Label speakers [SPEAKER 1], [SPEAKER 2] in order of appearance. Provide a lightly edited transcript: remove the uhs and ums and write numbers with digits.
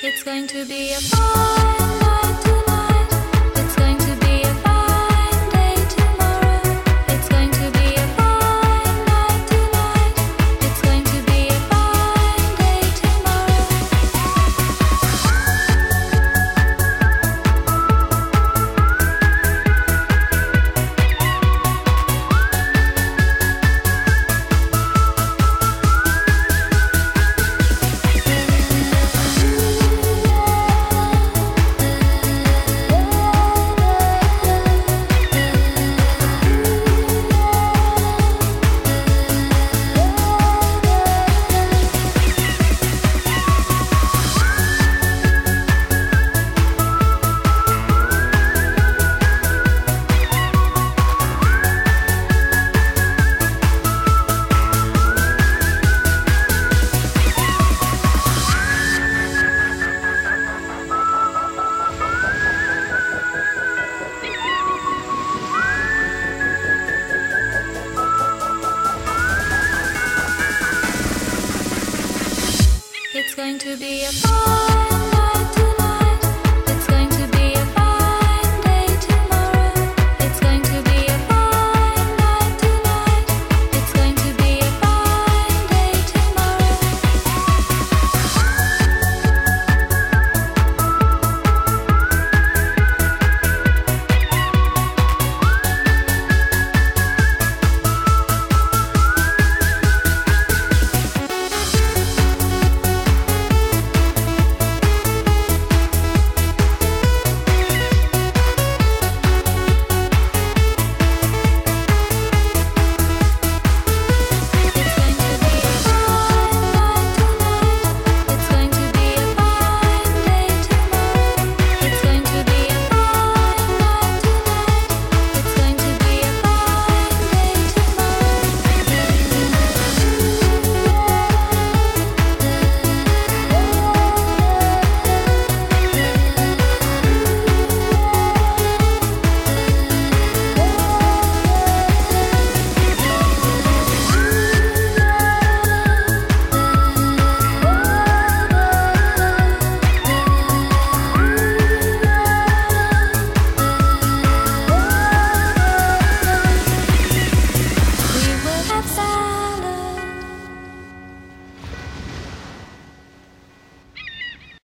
[SPEAKER 1] It's going to be a fine night tonight. It's going to be a fine day tomorrow. It's going to be a fine night tonight. It's going to be a fine day tomorrow. It's going to be a fine